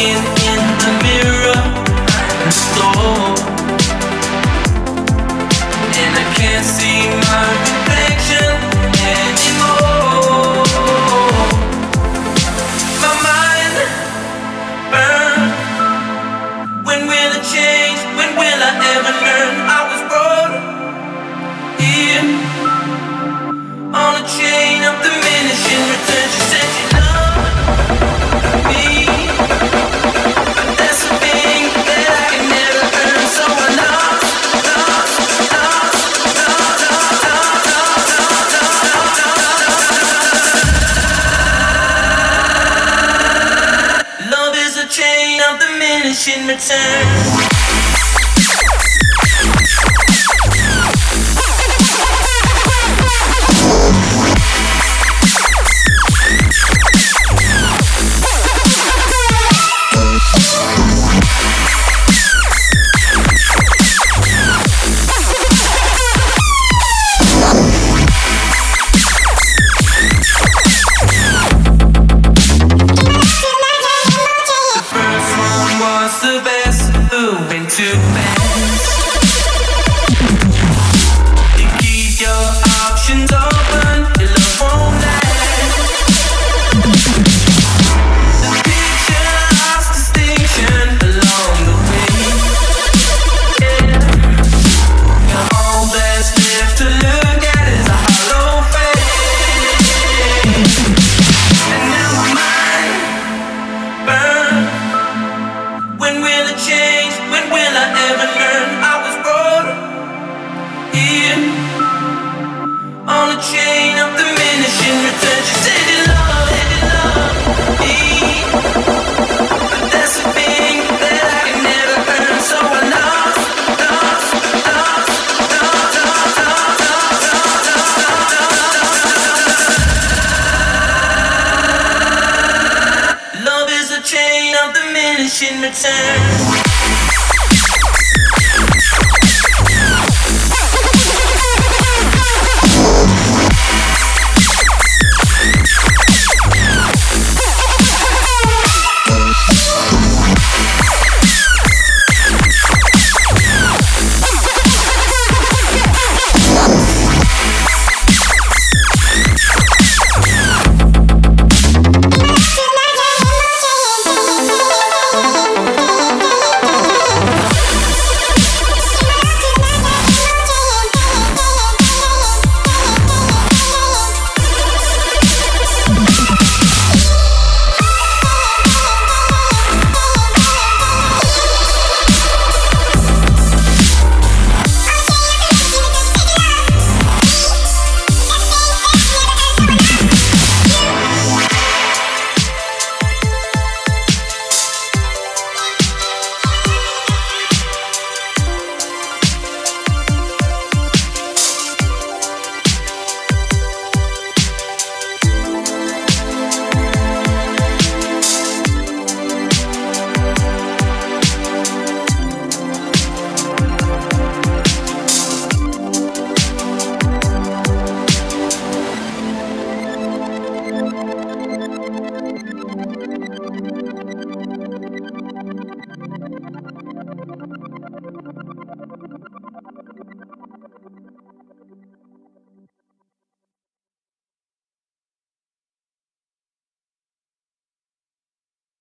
looking in the mirror and store, and I can't see my reflection anymore. My mind burns. When will it change? When will I ever learn? I was brought here on a chain of diminishing returns. She said she loved me, but that's a thing that I can never earn. So I lost. Love is a chain of diminishing returns. Chain of diminishing returns.